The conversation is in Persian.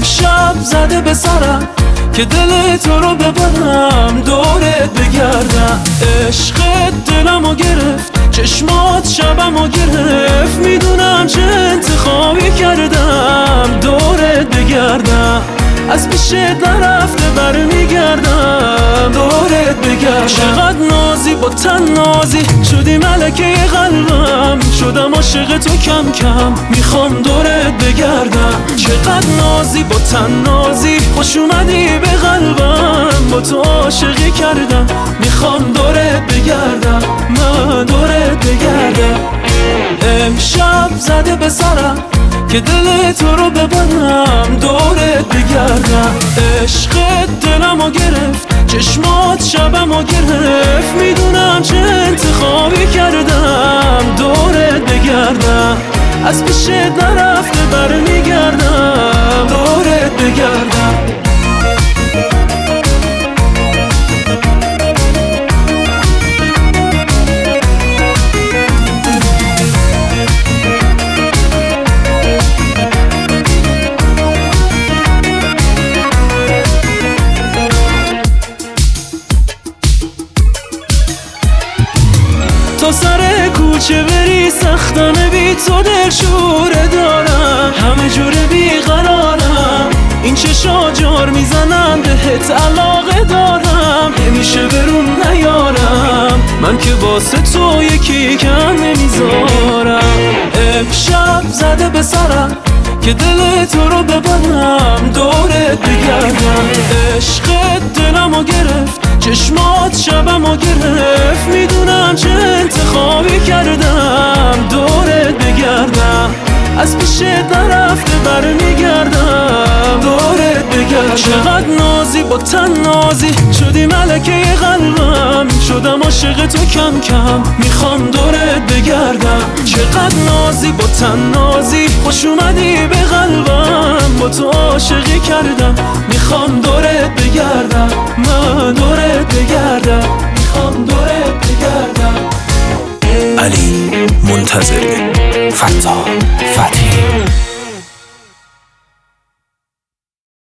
امشب زده به سرم که دل تو رو ببرم دورت بگردم. عشقت دلمو گرفت، چشمات شبمو گرفت، میدونم چه انتخابی کردم دورت بگردم. از پیشت نرفته برمیگردم دورت بگردم. چقدر نازی با تنازی شدی ملکه قلبم، شدم عاشق تو کم کم میخوام دورت بگردم. چقدر نازی با تنازی خوش اومدی به قلبم، با تو عاشقی کردم میخوام دورت بگردم، من دورت بگردم. امشب زده به سرم که دل تو رو ببرم دورت بگردم. عشقت دلمو گرفت، چشمات شبمو گرفت، میدونم چه انتخابی کردم دورت بگردم. از پیشت نرفته برمیگردم دورت بگردم. تا سر کوچه بری سختانه بی تو دلشوره دارم، همه جوره بیقرارم، این چشا جار میزنن بهت علاقه دارم، نمیشه برون نیارم، من که واسه تو یکی کم نمیذارم. امشب زده به سرم که دل تو رو ببرم دورت بگردم. عشقت دلمو گرفت، چشمات شبمو گرفت، میدونم چه انتخابی کردم دورت بگردم. از پیشت نرفته برمیگردم دورت بگردم. چقدر نازی با تنازی شدی ملکه قلبم، شدم عاشق تو کم کم میخوام دورت بگردم. چقدر نازی با تنازی خوش اومدی به قلبم، با تو عاشقی کردم میخوام دورت بگردم، من دورت بگردم، میخوام